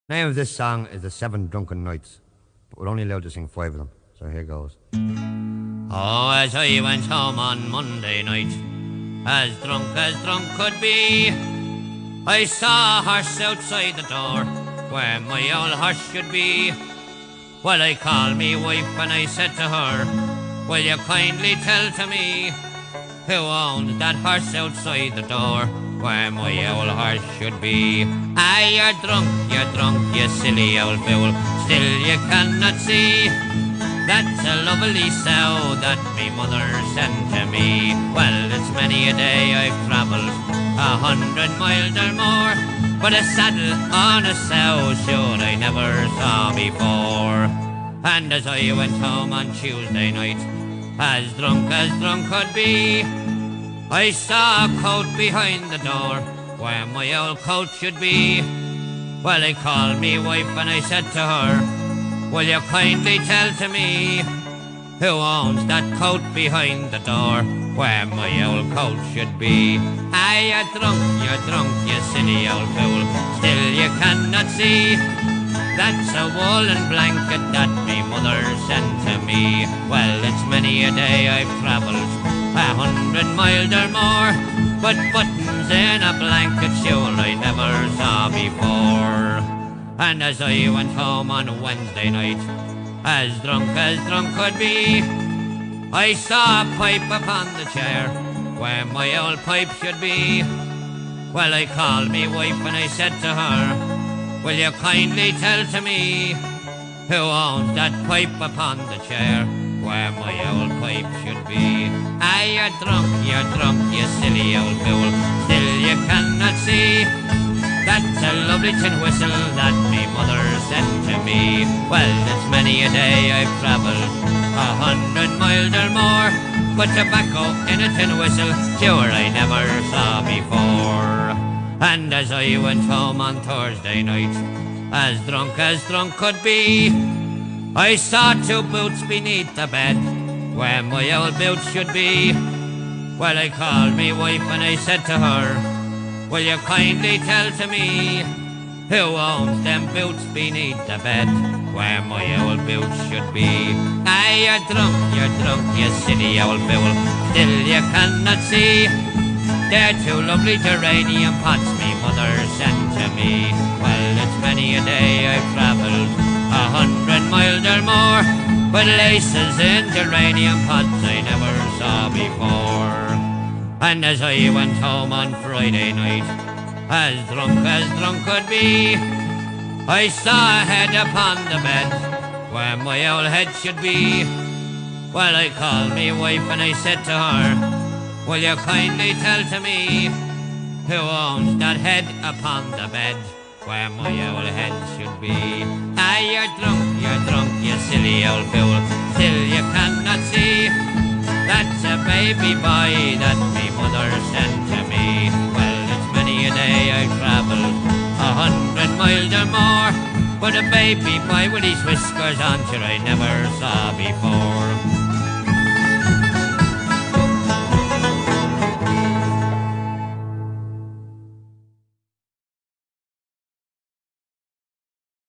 Name of this song is The Seven Drunken Nights, but we're only allowed to sing 5 of them, so here goes. Oh, as I went home on Monday night, as drunk could be, I saw a horse outside the door, where my old horse should be. Well, I called me wife and I said to her, will you kindly tell to me, who owns that horse outside the door, where my old horse should be? Ah, you're drunk, you silly old fool, still you cannot see, that's a lovely sow that me mother sent to me. Well, it's many a day I've travelled 100 miles or more, but a saddle on a sow sure I never saw before. And as I went home on Tuesday night, as drunk could be, I saw a coat behind the door, where my old coat should be. Well, I called me wife and I said to her, will you kindly tell to me, who owns that coat behind the door, where my old coat should be? Ah, you're drunk, you silly old fool, still you cannot see, that's a woolen blanket that me mother sent to me. Well, it's many a day I've travelled 100 miles or more, but buttons in a blanket sure I never saw before. And as I went home on Wednesday night, as drunk could be, I saw a pipe upon the chair, where my old pipe should be. Well, I called me wife and I said to her, will you kindly tell to me, who owns that pipe upon the chair, where my old pipe should be? Ah, you're drunk, you silly old fool, still you cannot see, that's a lovely tin whistle that me mother sent to me. Well, it's many a day I've travelled 100 miles or more, but tobacco in a tin whistle sure I never saw before. And as I went home on Thursday night, as drunk could be, I saw 2 boots beneath the bed, where my old boots should be. Well, I called me wife and I said to her, will you kindly tell to me, who owns them boots beneath the bed, where my old boots should be? Ah, you're drunk, you silly old fool, still you cannot see, they're 2 lovely geranium pots me mother sent to me. Well, it's many a day I've travelled 100 miles or more, but laces in geranium pots I never saw before. And as I went home on Friday night, as drunk could be, I saw a head upon the bed, where my old head should be. Well, I called me wife and I said to her, will you kindly tell to me, who owns that head upon the bed, where my old head should be? Ah, you're drunk, you silly old fool, still you cannot see, that's a baby boy that me mother sent to me. Well, it's many a day I've travelled 100 miles or more, but a baby boy with his whiskers on sure I never saw before.